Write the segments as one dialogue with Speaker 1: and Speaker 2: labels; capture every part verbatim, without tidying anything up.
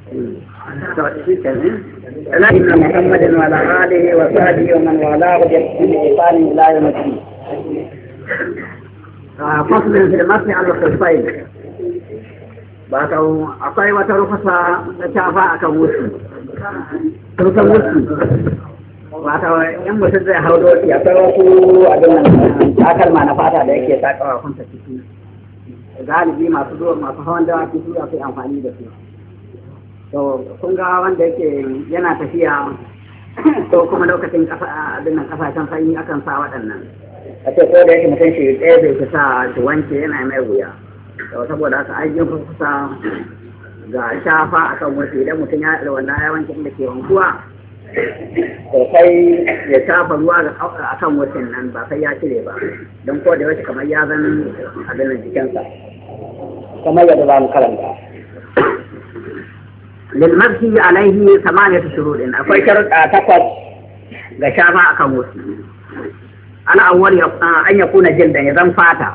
Speaker 1: إن محمد وعلى آله وصحبه ومن والاه بإحسان إلى يوم الدين. فصل في المسح على الخفين. باتوا أطيب وترخصا شافاء كوسي. ترخص وسي. باتوا يوم وسد هودوتي أتركوا أدنى أكل ما نفعت عليك يتاكوا كنت تكي. galibi masu zuwa masu hawan dawaki su za su yi amfani da su. To kun ga wanda yake yana tafiya to kuma lokacin kasa abin nan kasashen sanyi akan sa waɗannan. A ce ko da yake mutum shi ɗaya bai sa shi wanke yana mai wuya. To saboda haka an yi kusa ga shafa akan wasu idan mutum ya da wannan ya wanke inda ke wankuwa. To sai ya shafa ruwa akan wasu nan ba sai ya cire ba. Don ko da yaushe kamar ya zan abin nan jikinsa. Kamar yadda za mu karanta. للمبكي عليه ثمانية شروط أقول شرط تقص غشابة أكموس الأول أن يكون جلدا إذا فاتا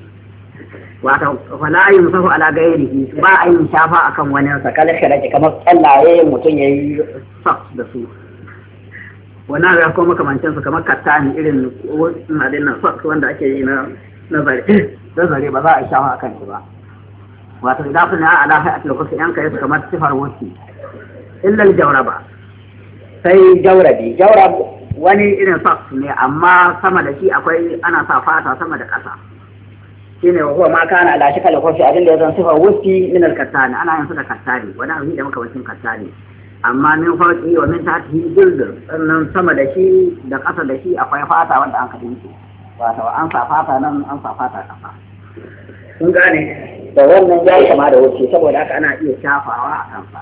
Speaker 1: فلا يمسه على غيره با أن شافا أكم وننسى كالخرج كما صلى عليه متن يصف دسو wannan ya kuma kamancin su kamar kattani irin nadin nan sak wanda ake yi na nazari nazari ba za a shafa akan shi ba wato idan suna ala hay'atul kursi yan kai su kamar sifar wasi illa al-jawraba sai jawrabi jawrab wani irin socks ne amma sama da shi akwai ana sa fata sama da ƙasa shine wa huwa ma kana ala shakal kursi abin da yazan sifar wasi min al-kattani ana yin su da kattani wani abu da muka wancin kattani amma min fauki wa min tahtihi jild sannan sama da shi da ƙasa da shi akwai fata wanda an kadin shi wato an sa fata nan an sa fata ƙasa kun gane da wannan ya kama da wuce saboda haka ana iya shafawa a kansa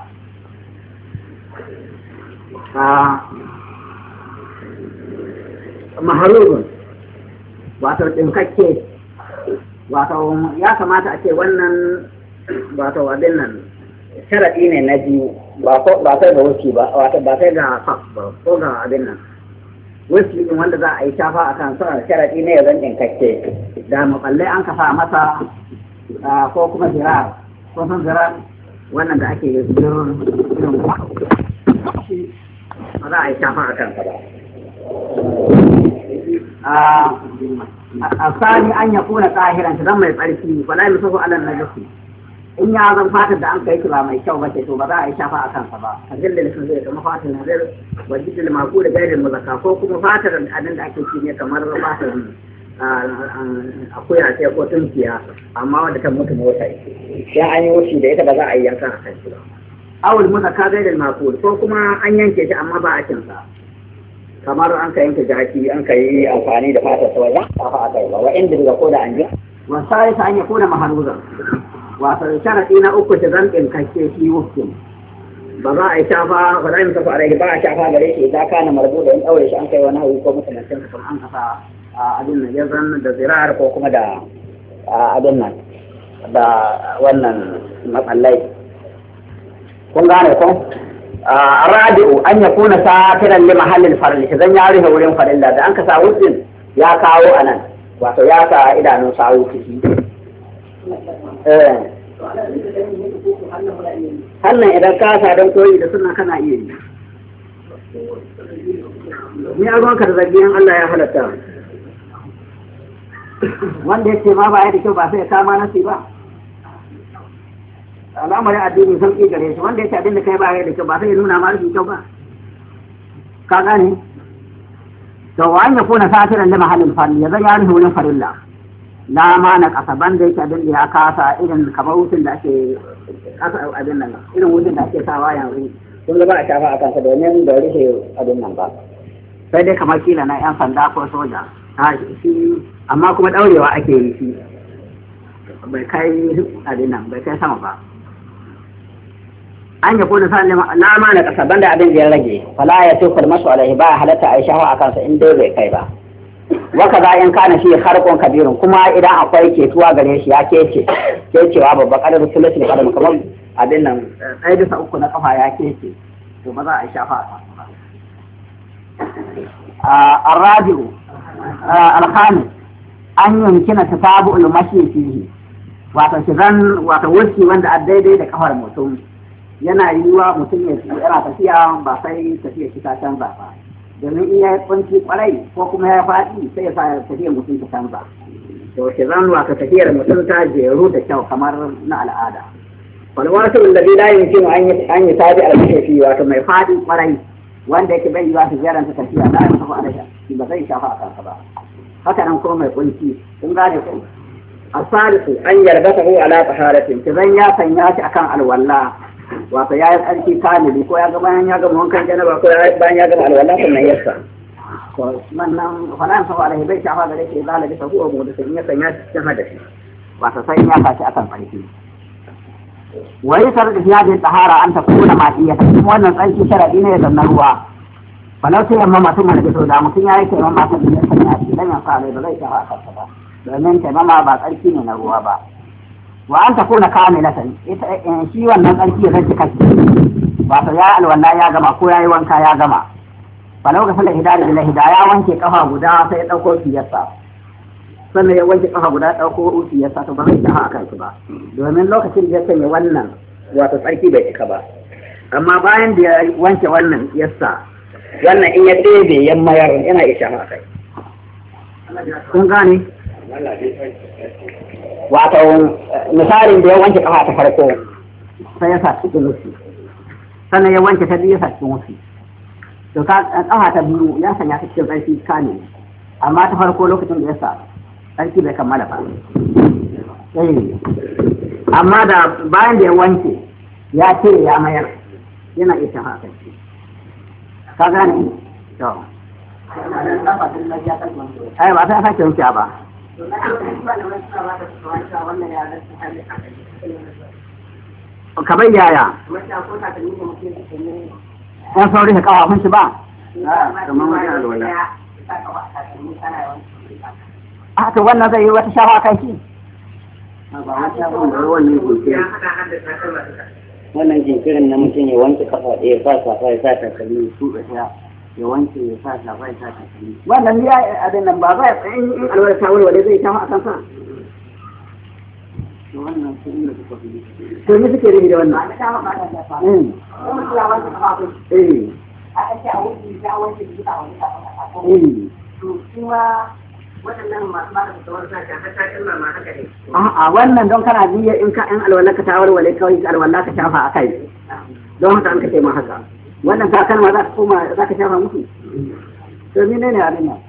Speaker 1: maharurun wato ɗinkakke wato ya kamata a ce wannan wato abin nan sharaɗi ne na biyu ba sai ga wuce ba wato ba sai ga fas ba ko ga abin nan wuce ɗin wanda za a yi shafa a kan sa sharaɗi ne ya zan ɗinkakke da maɓallai an kafa masa ko kuma zirar ko san zirar wannan da ake zirin irin ba za a yi shafa a kansa ba a sani an ya kuna tsahiran ta zan mai tsarki wala yi musu alal najasi in ya zan fatar da an kai shi ba mai kyau ba ce to ba za a yi shafa a kansa ba a zillin sun zai kama fatar na zai wajen maku da gairin muzaka ko kuma fatar abin da ake ci ne kamar fatar akuya ce ko tunkiya amma wanda ta mutu mota sai an yi wuce da ita ba za a yi yanka a kan shi ba awul musa ka gaida makul ko kuma an yanke shi amma ba a cin sa kamar an ka yanke jaki an ka yi amfani da fatar sa wajen ba fa aka yi ba wa inda daga ko da an ji wa sai ta an yi ko da maharuza wato sharadi na uku ta zan din kake shi wuce ba za a yi shafa ba za a yi masa alaihi ba a shafa gare shi idan kana marbu da in daure shi an kai wani hawi ko mutumancin sa an kasa abin nan ya zan da zirar ko kuma da abin nan da wannan matsallai kun gane ko rabi'u an ya kuna satiran li mahallin farli zan ya rufe wurin farilla da an ka sa wurin ya kawo anan wato ya sa idanun sawu ciki eh hannan idan ka sa don koyi da suna kana iya yi ni a ruwanka da zargin Allah ya halatta wanda ya ce ma ba ya da kyau ba sai ya kama nasi ba al'amarin addini sun ƙi gare shi wanda ya ce abin da kai ba ya da kyau ba sai ya nuna ma rashin kyau ba ka gane to wa an ya kuna satiran da mahallin farli ya zan ya rufe wurin farilla la ma na kasa banda yake abin da ya kasa irin kamar wutin da ake kasa abin nan irin wutin da ake sawa yanzu kun ga ba a shafa a kansa domin da rufe abin nan ba sai dai kamar kila na yan sanda ko soja shi amma kuma daurewa ake yi shi bai kai abin nan bai kai sama ba an ya kuna sa lama na kasa banda abin da ya rage fala ya tukul masu alaihi ba halatta a yi shafa a kansa in dai bai kai ba waka za in kana shi harkon kabirun kuma idan akwai ketuwa gare shi ya kece kecewa babba kadar sulusul kadar kamar abin nan ɗaya bisa uku na kafa ya kece to ba za a yi shafa a kansa ba الرابع الخامس أن يمكن تتابع المشي فيه wato shigan wato wuce wanda a daidai da kafar mutum yana yiwuwa mutum ya yana tafiya ba sai tafiya shi ta canza ba domin in ya yi kunci kwarai ko kuma ya faɗi sai ya sa tafiyar mutum ta canza to shi zan ka tafiyar mutum ta jeru da kyau kamar na al'ada walwasu alladhi la yumkinu an yi tabi al-shafi wato mai faɗi kwarai wanda yake bai yiwa su ziyaranta tafiya la ya tafi alaihi ba zai shafa a kansa ba haka nan kuma mai kunci kun gane ko asalisu an yarbatahu ala taharatin zan ya sanya shi akan alwala wato ya yi tsarki kamili ko ya ga bayan ya gama wankan janaba ko bayan ya gama alwala sannan ya sa to wannan falan sa alaihi bai shafa gare shi zalika ta huwa mu da sun ya sanya shi cikin hadasi wato sai ya sa shi akan tsarki wa yasar da ziyadin tahara an ta kuna ma'iyya kuma wannan tsarki sharadi ne da ruwa falau sai amma mutum da to da mutum ya yi kai amma mutum ya sanya shi dan ya sa ba zai shafa kansa ba domin taimama ba tsarki ne na ruwa ba wa an takuna kamilatan ita shi wannan tsarki ya zai kashi wato ya alwala ya gama ko yayi wanka ya gama falau ga sallar hidaya da hidaya ya wanke kafa guda sai ya dauko fiyarsa sannan ya wanke kafa guda dauko fiyarsa to ba zai shafa akan shi ba domin lokacin da ya sanya wannan wato tsarki bai cika ba amma bayan da ya wanke wannan yassa wannan in ya ɗebe ya mayar yana iya shafa akai kun gane wato misalin da ya wanke kafa ta farko sai ya sa cikin wuce sannan ya wanke ta biyu ya sa cikin wuce to ka kafa ta biyu ya sanya ta cikin tsarki kane amma ta farko lokacin da ya sa tsarki bai kammala ba eh amma da bayan da ya wanke ya cire ya mayar yana iya shafa kai ka gane to ai ba ta sake wanke ba kamar yaya yan sauri ka kawafin shi ba a to wannan zai yi wata shafa kai shi
Speaker 2: wannan jinkirin na mutum ya wanke kafa ɗaya ba safa ya sa takalmi su ɗaya ya wanke ya sa shafa ya sa takalmi
Speaker 1: wannan ya abin nan ba zai in alwala ta wale zai shafa a kansa
Speaker 2: to wannan su inda suka fi
Speaker 1: to me suke rubi da wannan a'a wannan don kana biya in ka in alwala ka ta wale kawai alwala ka shafa a kai don haka an kace ma haka wannan ka kalma za ka koma za ka shafa musu to ni ne ne abin nan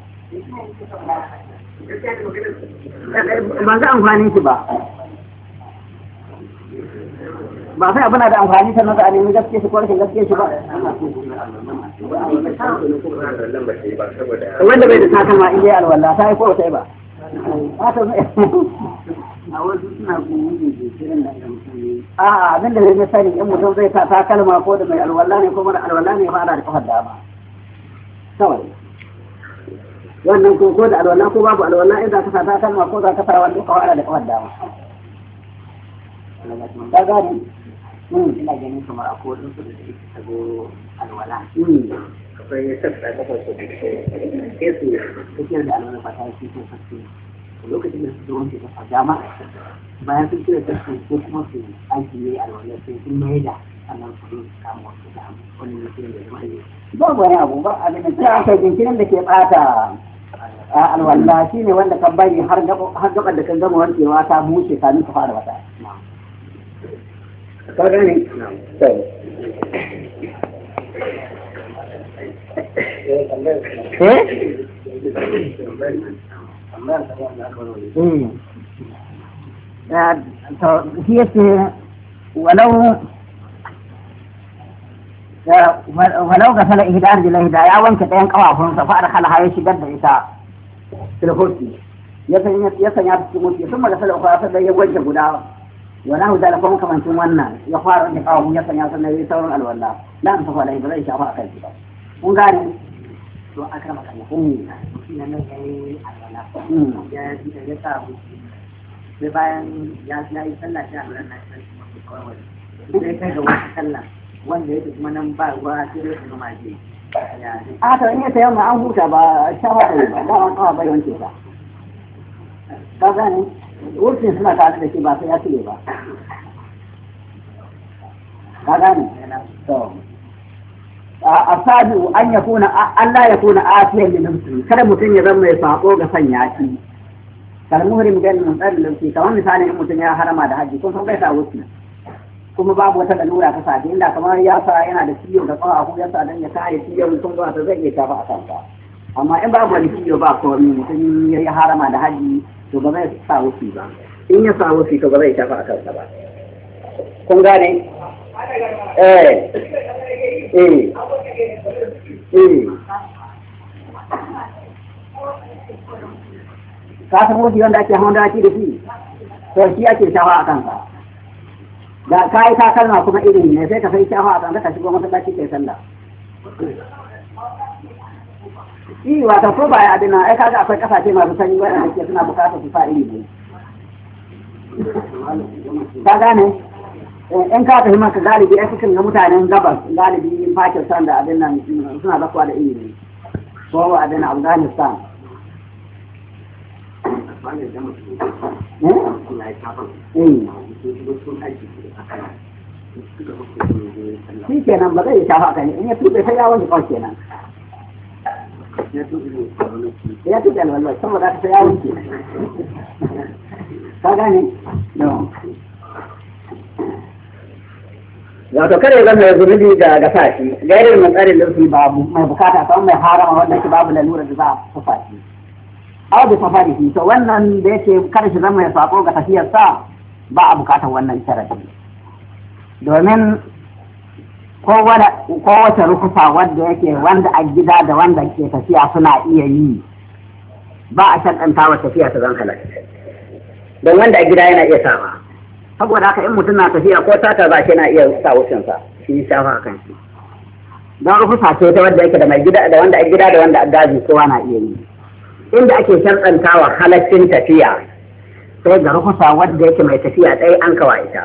Speaker 1: ba za amfani shi ba ba sai abuna da amfani sannan za a nemi gaske shi ko rashin gaske shi ba wanda bai da takalma in dai alwala ta yi ko sai ba
Speaker 2: a wasu suna kuma yin jinkirin da mutum
Speaker 1: a'a abin da zai sani in mutum zai ta takalma ko da mai alwala ne ko mara alwala ne fara da kafar dama kawai wannan ko ko da alwala ko babu alwala in za ka sa takalma ko za ka fara wanda kawai da kafar dama ka gani
Speaker 2: ina ganin kamar akwai wasu da suke tago alwala
Speaker 1: akwai sassa kafar su
Speaker 2: sai su tafiyar da alwala ba ta yi ko sassu lokacin da su wanke kafa dama bayan sun cire sassu ko kuma su aiki ne alwala sai sun mai da sannan su kama wasu da wani mutum da zama yi
Speaker 1: babu wani abu ba abin da ta aka jinkirin da ke bata alwala shi ne wanda kan bari har gaban da kan gama wankewa ta bushe kamin ka fara wata ka gane shi yake walau walau ga sala ihdar da da ya wanke ɗayan kafafunsa fa adkhala ya shigar da ita filhosi ya sanya ya sanya cikin mutu sun ma da sala ukhra sai ya wanke guda wala hu da kuma kamancin wannan ya fara da kafafun ya sanya sannan ya sauran alwala la an tafa alai ba zai shafa akai ba kun gane
Speaker 2: to akrama kan kun shi nan yayi alwala ya ya sa sai bayan ya yi sallah sai alwala na sai kawai sai kai ga wata sallah wanda yake kuma nan ba ruwa sai dai kuma maje
Speaker 1: a to in ya tayi an huta ba shafa da ba ba an kawo bai wanke ta ka gane wurin suna tare da shi ba sai ya tile ba هذا السابع أن يكون أن لا يكون آتيا لنفسه kada mutum ya zama mai sako ga sanya shi kalmuhrim gan mun tsari lauki kamar misali in mutum ya harama da haji kun san bai sa wuce kuma babu wata lalura ta sadi inda kamar ya sa yana da ciwo da tsawa ko ya sa dan ya kare ciwon kun ga ta zai iya tafa a kansa amma in babu wani ciwo ba komai mutum ya yi harama da haji to ba zai sa wuce ba in ya sa wuce to ba zai tafa a kansa ba kun gane eh eh eh ka san wuce wanda ake hawan daki da shi to shi ake shafa a kansa da ka yi takalma kuma irin ne sai ka sai shafa a kansa ka shigo masallaci kai sallah shi wata ko ba ya adina ai kaga akwai kasashe masu sanyi waɗanda ke suna bukatar su sa iri ne ka gane in ka tafi maka galibi ai cikin na mutanen gabas galibi Pakistan da abin nan suna zakuwa da iri ne ko abin Afghanistan shi kenan ba zai shafa kan in ya tuɓe sai ya wanke kawai kenan ya tuɓe alwalwai saboda ka sai ya wanke ka gane wato kare zan mai zunubi ga ga sashi gairin mai tsarin lufi ba mai bukata kawai mai harama wanda ke babu lalura da za a fufa shi aw bi safarihi to wannan da yake kada shi zama ya sako ga tafiyar sa ba a bukatar wannan sharadi domin kowace rukusa wanda yake wanda a gida da wanda ke tafiya suna iya yi ba a shaɗanta wa tafiya ta zan halatta don wanda a gida yana iya sawa saboda haka in mutum na tafiya ko tata za shi na iya sa wucinsa shi shafa a kan shi don rukusa ce ta wanda yake da mai gida da wanda a gida da wanda a gaji kowa na iya yi inda ake sharɗanta wa halaccin tafiya sai ga rukusa wadda yake mai tafiya ɗaya an kawa ita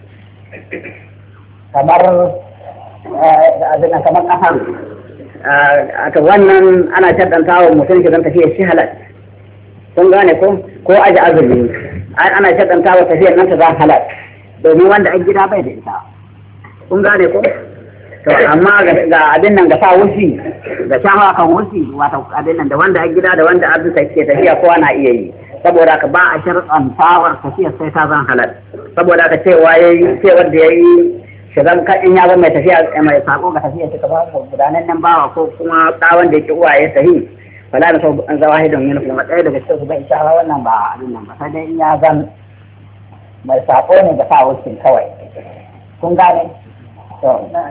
Speaker 1: kamar kamar ƙasar aka wannan ana sharɗanta wa mutum shi don tafiya shi halat kun gane ko ko aji azumi ana sharɗanta wa tafiyar nan ta za halat domin wanda a gida bai da ita kun gane ko to amma ga abin nan ga sa wusi ga shafa kan wusi wato abin nan da wanda a gida da wanda abin sa ke tafiya kowa na iya yi saboda ka ba a sharɗan tawar tafiya sai ta zan halal saboda ka cewa yayi ce wanda yayi shigan ka in ya zama mai tafiya mai sako ga tafiya ta ba gudanan nan bawa ko kuma tsawon da yake uwaye sahi wala da sau an zawahidun yin kuma ɗaya daga cikin su bai shafa wannan ba abin nan ba sai dai in ya zan mai sako ne ga sa wusin kawai kun gane to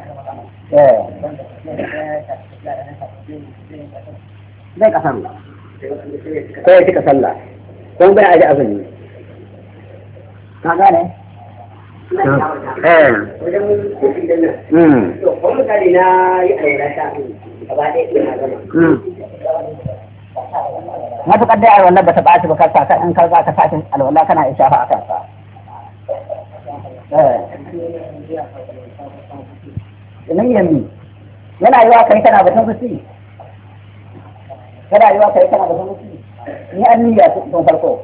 Speaker 1: zai kasaru ko ya cika sallah ko bai aji azumi ka gane eh to ko mutane na yi ayyana ta gaba ɗaya ina gama matuƙar dai alwala ba ta ɓaci ba kasa ka in ka za ka sace alwala kana iya shafa a kansa nan yammi yana yi wa kai kana batun kusi yana yi wa kai kana batun kusi ni an niyya tun farko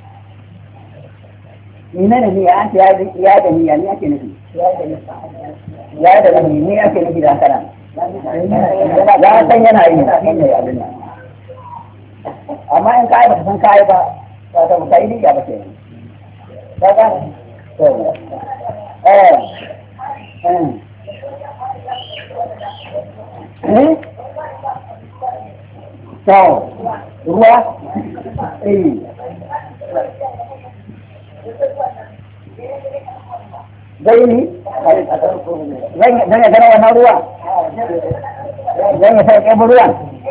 Speaker 1: ni ne niyya an ya ya da niyya ni ake nufi ya da niyya ni ake nufi da kana ya san yana yi ne abin nan amma in kai ba san kai ba ba ta kai niyya ba ke ba ga to eh eh eh to ruwa eh zai ni zan ya gana wannan ruwa zan ya sai ruwan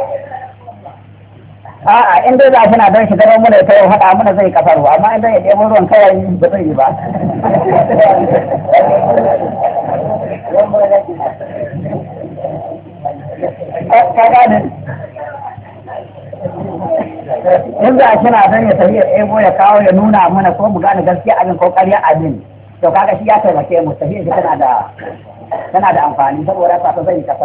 Speaker 1: a'a in dai za shi na don shi gano muna ta yau haɗa muna zai kasar ruwa amma in dai ya ɗebo ruwan kawai ba zai yi ba ka gane in za shi na don ya tafi ya ɗebo ya kawo ya nuna mana ko mu gane gaskiya abin ko ƙarya abin to kaga shi ya taimake mu tafiya shi tana da tana da amfani saboda haka zai yi kasar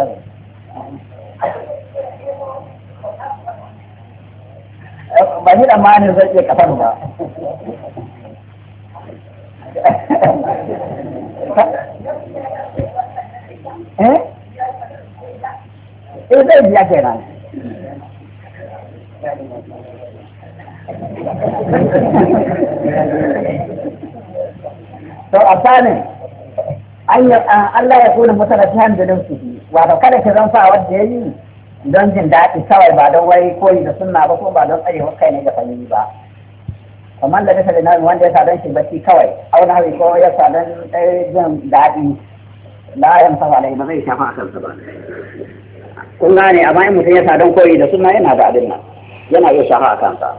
Speaker 1: ba ni da mani zai iya kasar ba eh eh zai biya kenan to a sanin Allah ya kuna mutalatihan da nafsihi wato kada ki zan sa wanda yayi don jin daɗi kawai ba don wai koyi da sunna ba ko ba don tsarewa kai ne ga fanni ba kamar da bisa da nan wanda ya sa don shi bacci kawai auna hawi ko ya sa don jin daɗi la yan fa alai ba zai shafa a kansa ba kun gane amma in mutum ya sa don koyi da sunna yana da abin nan yana iya shafa a kansa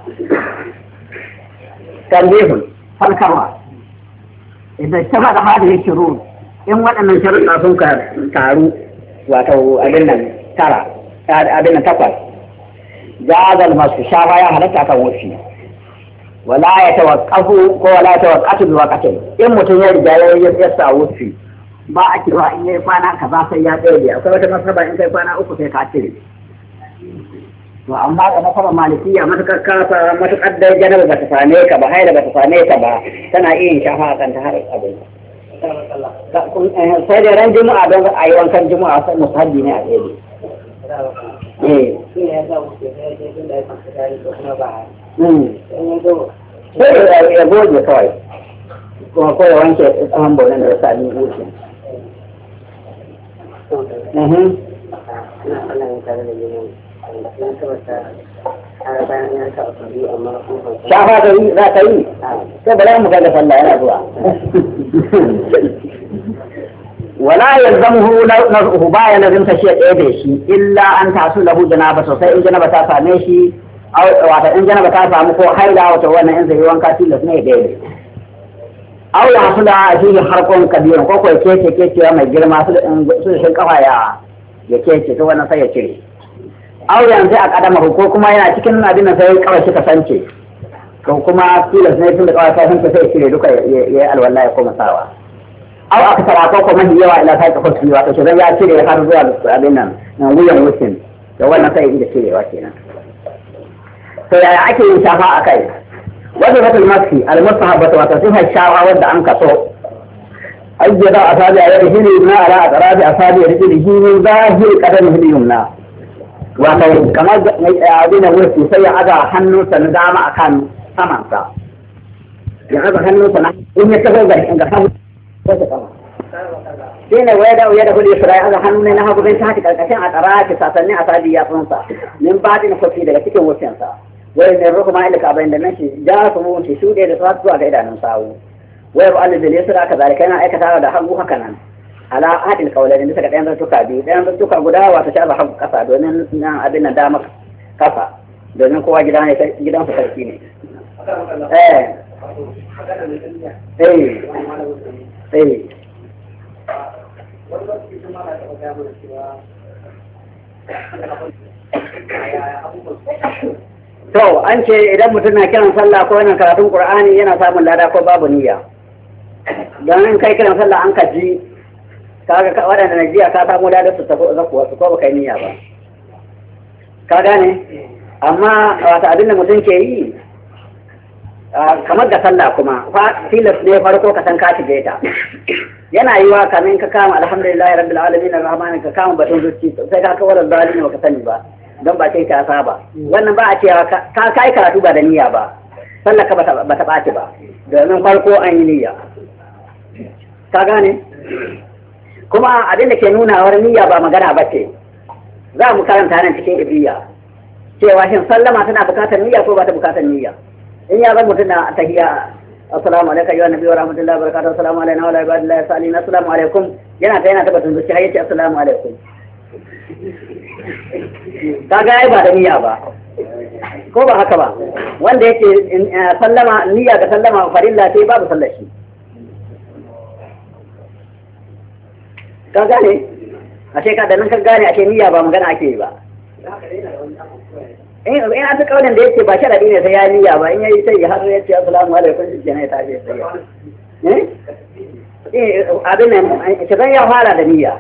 Speaker 1: tambihun farkarwa idan shafa da hadihi shurur in waɗannan sharuɗa sun ka taru wato abin nan tara abin nan takwas jazal masu shafa ya halatta kan wufi wala ya tawaqqafu ko wala ya tawaqqatu bi waqtin in mutum ya riga ya ya sa wufi ba a kira in yayi kwana kaza sai ya tsaye akwai wata masaba in kai kwana uku sai ka cire to amma ga masaba malikiya matakar kasa matakar da janaba ba ta same ka ba haila ba ta same ka ba tana iya shafa kan ta har abin sai da ran juma'a don a yi wankan juma'a sai musahabi ne a tsaye eh sai ya goge kawai kuma ko ya wanke tsaman baunan da ya sami wuce shafa ta yi za ta yi sai bala mu ga sallah yana zuwa wala yalzamuhu naz'uhu ba ya lazim ta shi ɗaya shi illa an tasu lahu janaba sosai in janaba ta same shi wata in janaba ta samu ko haila wata wannan in zai wanka tilas ne ɗaya aw ya hasula shi harkon kabiran ko ko kece kece mai girma su su shin kafa ya ya kece to wannan sai ya cire aw yanzu a kadama ko kuma yana cikin abin da sai kawai shi kasance ko kuma tilas ne tun da kawai ta sanke sai cire duka yayi alwala ya koma sawa aw aka tara ko kuma yawa ila sai ka kusi wato shi ya cire ya har zuwa abin nan nan wuyan mutum to wannan sai ya cirewa kenan to yaya ake yin shafa akai wanda fatul maski al-mustahabatu wa tasihha shafa wanda an kaso ajjada asabi ayyadi hini na ala atrabi asabi rijlihi min zahir qadamihi yumna wato kamar abin da wuce sai ya aga hannunsa na dama akan samansa ya aga hannunsa na in ya tafi ga ga hannu shi ne waya da waya da kudi Isra'i aga hannu ne na hagu bai ta haka karkashin a tsaraki sasannin asabi ya tsunsa min badin kofi daga cikin wucensa wai ne ruku ma ilka bayan da nan shi ja su mu shi shude da su zuwa ga idanun sawu wai ba Allah da yasra ka zalika yana aikata da hagu haka nan ala hadil qawlain bisa ga ɗayan zartuka biyu ɗayan zartuka guda wato shafa hagu kasa domin nan abin nan dama kasa domin kowa gida ne gidan su sarki ne eh eh eh to an ce idan mutum na kiran sallah ko yana karatun qur'ani yana samun lada ko babu niyya don in kai kiran sallah an kaji kaga waɗanda na jiya ka samu lada su tafi zakuwa su ko baka yi niyya ba ka gane amma wata abin da mutum ke yi kamar da sallah kuma tilas ne farko ka san ka shige ta yana yi wa kamin ka kama alhamdulillahi rabbil alamin arrahman ka kama batun zuci sai ka kawar zalimi baka sani ba don ba sai ka saba wannan ba a cewa ka kai karatu ba da niyya ba sallah ka ba ta ɓaci ba domin farko an yi niyya ka gane kuma abin da ke nuna war niyya ba magana ba ce za mu karanta nan cikin ibiya cewa shin sallama tana bukatar niyya ko ba ta bukatar niyya in ya zan mutum na tahiyya assalamu alaikum ya nabi wa rahmatullahi wa barakatuhu assalamu alaikum wa rahmatullahi salihin assalamu alaikum yana ta yana tabbatun zuci har yace assalamu alaikum kaga ai ba da niyya ba ko ba haka ba wanda yake sallama niyya ga sallama farilla sai babu sallar shi ka gane a ce ka da nan ka gane a ce niyya ba magana ake yi ba in an fi kaunin da yake ba sharadi ne sai ya niyya ba in yayi sai ya har ya ce assalamu alaikum shi kenan ya tafi sai eh abin nan shi zan ya fara da niyya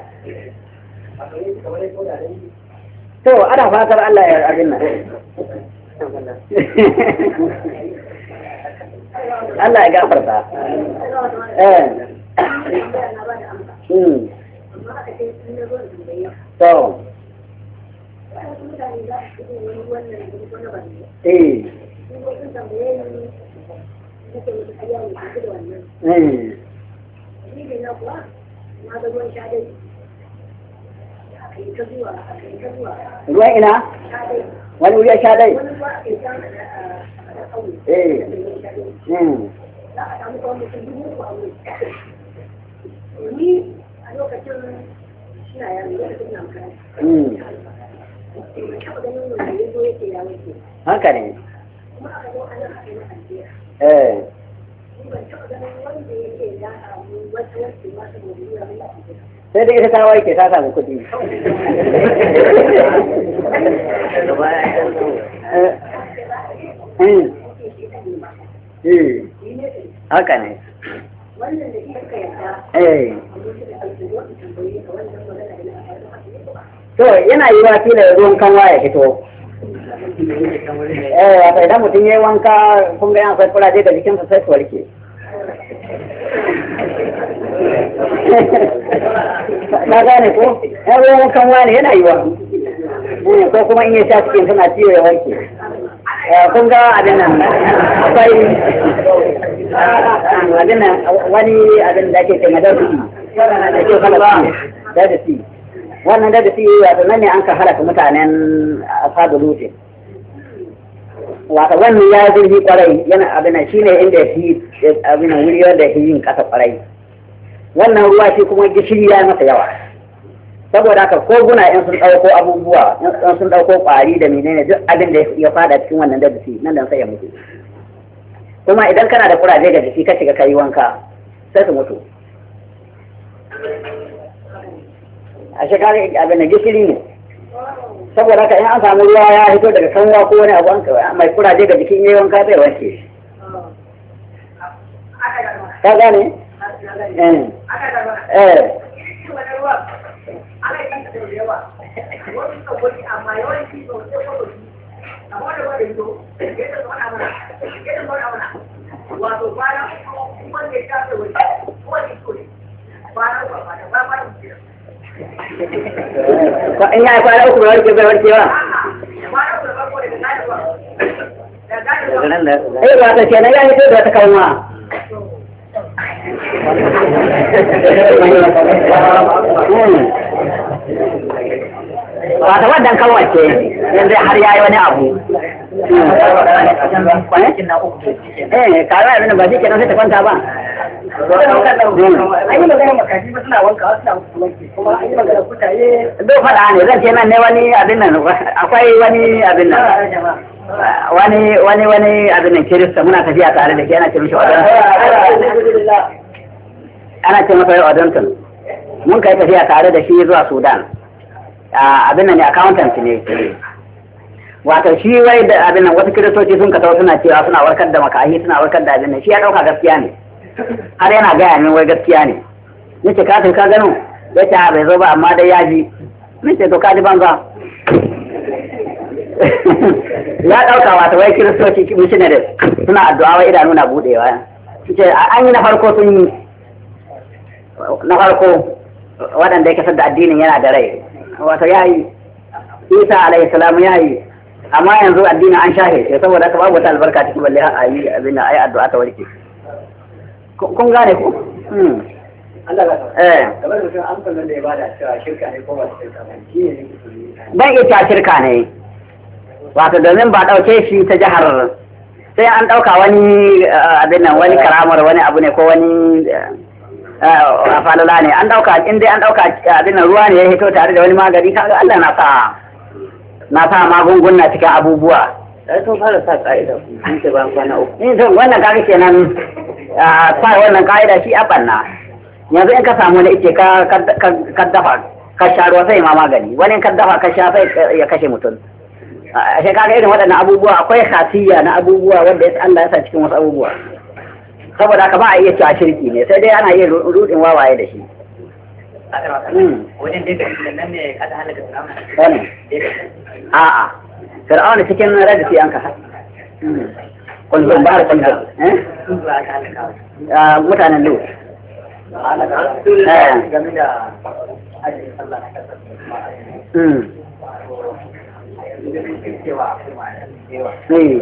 Speaker 1: to ana fatar Allah ya abin nan Allah ya gafarta eh to eh ruwan ina wani wuri ya sha dai eh
Speaker 2: ni a lokacin suna yaro da suna makaranta
Speaker 1: haka ne
Speaker 2: kuma aka zo ana haɗe na aljiya
Speaker 1: eh
Speaker 2: ban taɓa ganin wanda yake ya samu wata wasu masu gobe ya mai aljiya
Speaker 1: sai da ita ta warke ta samu kuɗi haka ne
Speaker 2: wannan da ita ka yarda
Speaker 1: eh
Speaker 2: to
Speaker 1: yana yi wa fila ruwan kanwa ya fito eh wato idan mutum ya yi wanka kun ga yana akwai kuraje ga jikinsa sai su warke ka gane ko ya ruwan wankan wani yana yi wa ko kuma in ya sha cikin suna ciwo ya warke kun ga abin nan akwai abin nan wani abin da ake ce madarsi da ke kala darsi wannan darsi wato nan ne an ka halaka mutanen ashabu lutin wato wannan ya zurfi kwarai yana abin nan shine inda shi abin nan wuri wanda yake yin kasa kwarai wannan ruwa shi kuma gishiri ya masa yawa saboda haka ko guna in sun dauko abubuwa in sun dauko kwari da menene duk abin da ya fada cikin wannan darsi nan dan sai ya mutu kuma idan kana da kuraje ga jiki ka shiga kai wanka sai su mutu a shekarar abin da gishiri ne saboda haka in an samu ruwa ya hito daga kanwa ko wani abu an mai kuraje ga jikin yayi wanka zai wanke ka gane eh eh in ya kwana uku bai warke bai warke ba eh ba ta kenan ya hito da wata kalma wata wadda kawace yanzu har ya yi wani abu eh kara abin da ba shi kenan sai ta kwanta ba
Speaker 2: an yi magana makaji ba suna wanka suna wanke kuma an yi magana kutaye
Speaker 1: do faɗa ne zan ce nan ne wani abin nan akwai wani abin nan wani wani wani abin nan kirista muna tafiya tare da ke ana ce mishi odonton ana ce masa odonton mun kai tafiya tare da shi zuwa sudan abin nan ne accountant ne wato shi wai da abin nan wasu kiristoci sun ka suna cewa suna warkar da makahi suna warkar da abin nan shi ya ɗauka gaskiya ne har yana gaya min wai gaskiya ne nace ka ka gano ya ce bai zo ba amma dai ya ji nace to ka ji banza ya dauka wata wai kiristoci missionaries suna addu'a wai idanu na budewa ce an yi na farko sun yi na farko waɗanda ya kasar da addinin yana da rai wato ya yi isa alayhi salam ya yi amma yanzu addinin an shahe shi saboda haka babu wata albarka cikin balle a yi abin da ai addu'a ta warke kun gane ku
Speaker 2: Allah ba
Speaker 1: eh
Speaker 2: kamar mutum an kallon da ya bada cewa shirka ne ko ba shirka ba shi ne
Speaker 1: ban ita shirka ne wato domin ba ɗauke shi ta jihar sai an ɗauka wani abin nan wani karamar wani abu ne ko wani falala ne an ɗauka in dai an ɗauka abin nan ruwa ne ya hito tare da wani magani kaga Allah na sa na sa magunguna cikin abubuwa
Speaker 2: sai sun fara sa ka'ida sun ce ba kwana uku
Speaker 1: in to wannan kaga kenan sa wannan ka'ida shi a banna yanzu in ka samu wani ice ka ka dafa ka sha ruwa sai ma magani wani in ka dafa ka sha sai ya kashe mutum a shekara irin waɗannan abubuwa akwai khasiyya na abubuwa wanda ya Allah ya sa cikin wasu abubuwa saboda haka ba a iya cewa shirki ne sai dai ana yin rudin wawaye da shi
Speaker 2: wajen dai ga nan ne kada halaka fir'auna
Speaker 1: a'a fir'auna cikin radisi an ka kunzun ba kunzun eh mutanen lut
Speaker 2: game da ajiyar sallah na kasar da kuma
Speaker 1: mm
Speaker 2: cewa akwai ma'ana yawa
Speaker 1: eh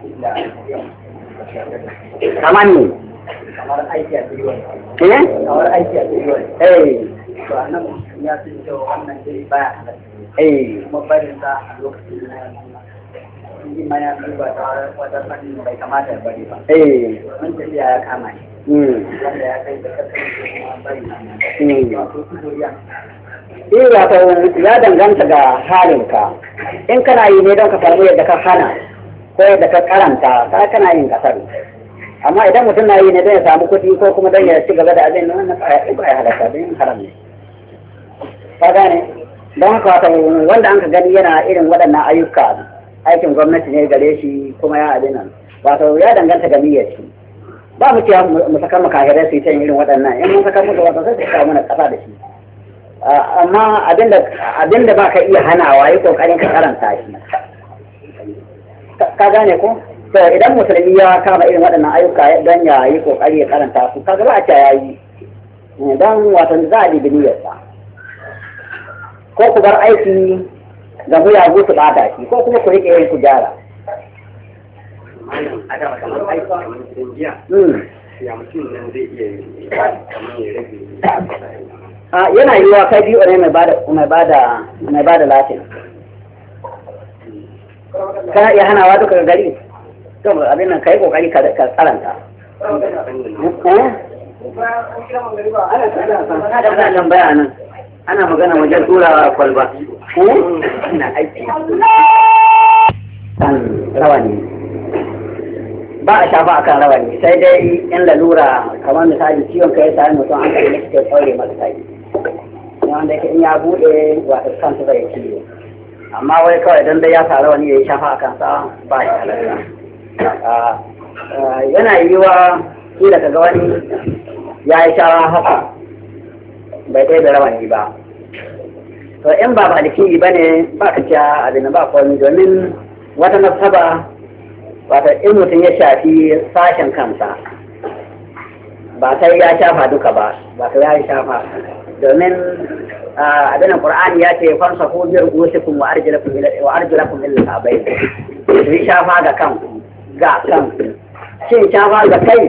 Speaker 1: kamar ne
Speaker 2: kamar aiki a biliyon
Speaker 1: eh
Speaker 2: kamar aiki a biliyon
Speaker 1: eh
Speaker 2: to a nan ya fi cewa wannan dai baya halatta
Speaker 1: eh
Speaker 2: kuma barin sa a lokacin da yi ma ya duba ta wata fannin bai kamata ya bari ba
Speaker 1: eh
Speaker 2: wani tafiya ya kama shi
Speaker 1: mm
Speaker 2: wanda ya kai da kasar kuma bari na
Speaker 1: mm
Speaker 2: wato su doriya
Speaker 1: eh wato ya danganta ga halinka in kana yi ne don ka samu yadda ka hana ko yadda ka karanta ka kana yin kasar amma idan mutum na yi ne don ya samu kuɗi ko kuma don ya ci gaba da abin nan ba ya halatta don haram ne ka gane don haka wato wanda an ka gani yana irin waɗannan ayyuka aikin gwamnati ne gare shi kuma ya abin nan wato ya danganta ga niyyar shi ba mu cewa mu saka makahirai su yi irin waɗannan in mun saka musu wato sai su kawo mana ƙasa da shi amma abinda abinda ba ka iya hanawa yi kokarin ka karanta shi ka gane ko to idan musulmi ya kama irin waɗannan ayyuka don ya yi kokari ya karanta su kaga ba a ce ya yi don wato za a dibi niyyarsa ko ku bar aiki ga muyagu su bata shi ko kuma ku rike yin ku gyara
Speaker 3: ya mutum nan zai iya yi kamar ya rage
Speaker 1: yana yiwuwa kai biyu ne mai bada mai bada mai bada latin kana iya hanawa duka gari to abin nan kai kokari ka karanta ana tambaya nan ana magana wajen tura kwalba ina aiki kan rawani ba a shafa akan rawani sai dai in lalura kamar misali ciwon kai sai mutum an kai ne ke tsore masa kai wanda yake in ya bude wato kansa zai ciwo amma wai kawai dan dai ya sa rawani ya shafa akan sa ba shi halatta yana yiwa kila kaga wani ya yi shara haka bai kai da rawani ba to in ba maliki ba ne ba ka ci abin ba komai domin wata nasaba wata in mutum ya shafi sashen kansa ba sai ya shafa duka ba ba sai ya shafa domin abin Qur'ani ya ce fansa ku bir usikum wa arjulakum ila wa arjulakum ila al-abayn ku shafa ga kanku ga kanku shin shafa ga kai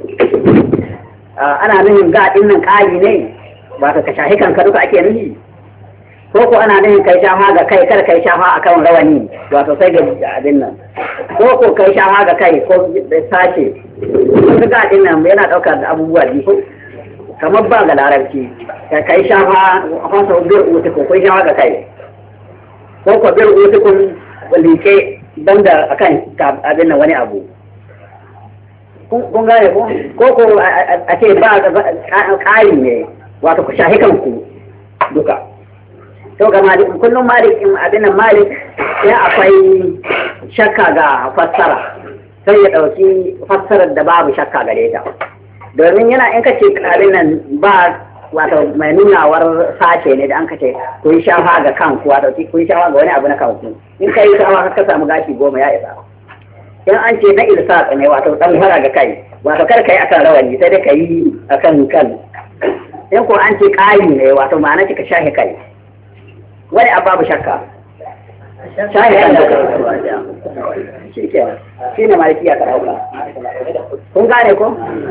Speaker 1: ana nufin ga din nan kali ne ba ka shahi kanka duka ake nufi ko ko ana nufin kai shafa ga kai kar kai shafa akan rawani wato sai ga abin nan ko ko kai shafa ga kai ko sace kun ga din nan yana daukar da abubuwa biyu kamar ba ga larabci ka kai shafa hansa bir uti ko kai shafa ga kai ko ko bir uti kun like banda akan abin nan wani abu kun gane ko ko ko a ce ba ƙari ne wato ku shahi kanku duka to ga malik kullum malik abin nan malik sai akwai shakka ga fassara sai ya dauki fassarar da babu shakka gare ta domin yana in kace abin nan ba wato mai nunawar sace ne da an kace ku yi shafa ga kanku wato ku yi shafa ga wani abu na kanku in kai shafa ka samu gashi goma ya isa in an ce na ilsaq ne wato dan fara ga kai wato kar kai akan rawani sai dai kai akan kan in ko an ce kai ne wato ma'ana ka shahi kai wani ababu shakka shahi kan da shi ke shi ne maliki ya karauka kun gane ko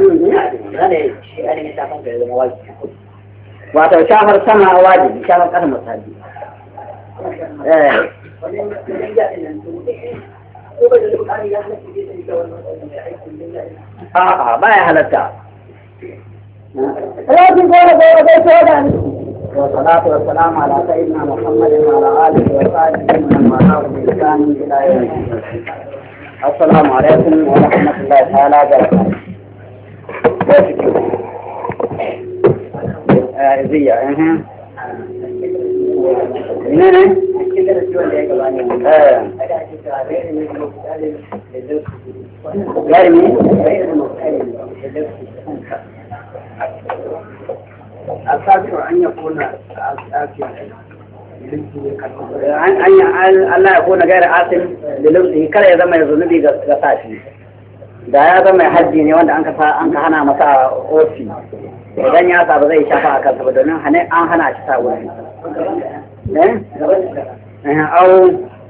Speaker 1: wato shafar sama wajibi shafar kasa musabi eh a'a baya halatta والصلاة والسلام على سيدنا محمد وعلى آله وصحبه ومن والاه بإحسان إلى يوم الدين. السلام عليكم ورحمة الله تعالى وبركاته. زي اها منين؟ غير مين؟
Speaker 3: السابع أن يكون آسيا
Speaker 1: أن الله يكون غير آسم للبسه كلا يزم يزنبي غساشي da ya zama haji ne wanda an ka hana masa ofi idan ya sa ba zai shafa a kansa ba domin an hana shi sa wuri eh au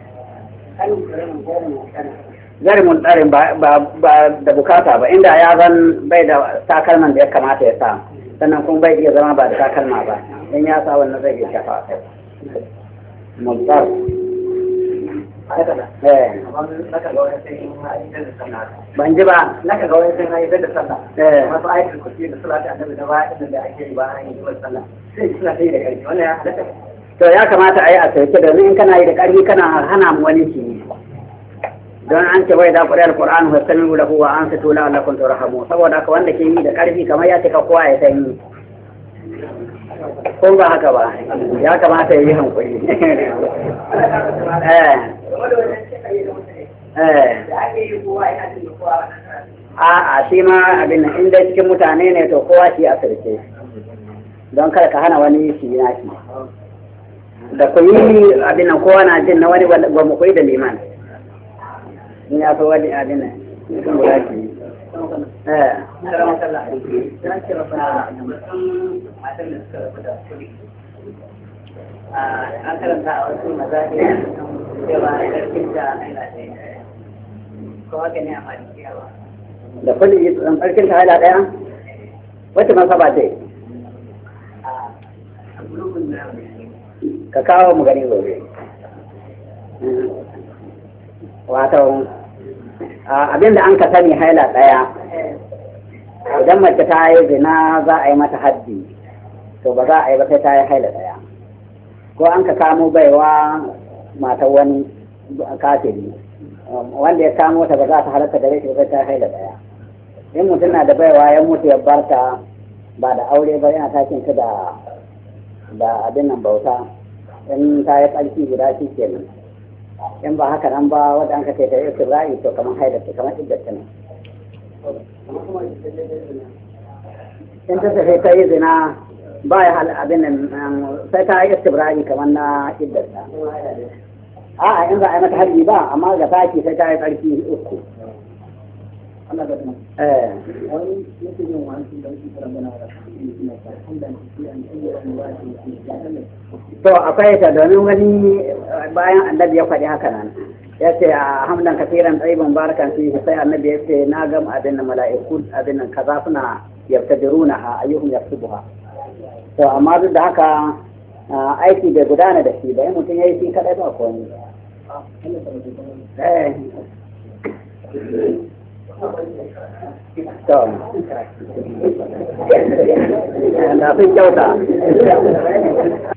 Speaker 1: zarimin tsarin ba da bukata ba inda ya zan bai da takalman da ya kamata ya sa sannan kuma bai iya zama ba da takalma ba in ya sa wannan zai iya shafa a kai mutsar ban ji ba
Speaker 2: naka ga wani sun haifar da sallah masu aikin kuɗi da salati annabi da baya da ake yi ba an yi sallah sai suna ta yi da ƙarfi wannan ya halatta
Speaker 1: to ya kamata a yi a sauke domin in kana yi da ƙarfi kana hana mu wani shi don an ce bai da ƙuri'ar Qur'an wa sami'u lahu wa ansitu la'allakum turhamun saboda haka wanda ke yi da ƙarfi kamar ya cika kowa ya san yi ko ba haka ba ya kamata ya yi hankali eh eh a a shi ma abin nan inda cikin mutane ne to kowa shi a sirke don kada ka hana wani shi na shi da ku yi abin nan kowa na jin na wani ba mu koyi da liman in ya so wani abin nan sun guda shi eh
Speaker 2: an karanta a wasu mazaɓi cewa ƙarfin da aina ɗaya ko haka ne a malikiya ba
Speaker 1: da kulli ƙarfin ta haila ɗaya wacce masaba ce ka kawo mu gani gobe wato abinda an ka sani haila ɗaya idan mace ta yi zina za a yi mata haddi to ba za a yi ba sai ta yi haila ɗaya ko an ka kamo baiwa matan wani kafiri wanda ya kamo ta ba za ta halatta da rai sai ta yi haila ɗaya in mutum na da baiwa ya mutu ya barta ba da aure ba yana takin ta da da abin nan bauta in ta yi tsarki guda shi kenan in ba haka nan ba wadda an ka ce ta yi isra'i to kamar haidata kamar iddata ne in ta tafi ta yi zina ba ya hal abin nan sai ta yi istibra'i kamar na iddata a'a in ba a yi mata harbi ba amma ga taki sai ta yi tsarki uku eh to akwai ta domin wani bayan annabi ya faɗi haka nan ya ce a hamdan kafiran ɗaiban barakan fi sai annabi ya ce na gam abin nan mala'iku abin nan kaza suna yartadiruna ha ayyuhum yaktubuha to amma duk da haka aiki bai gudana da shi bai mutum yayi shi kadai ba ko ne eh to da sun kyauta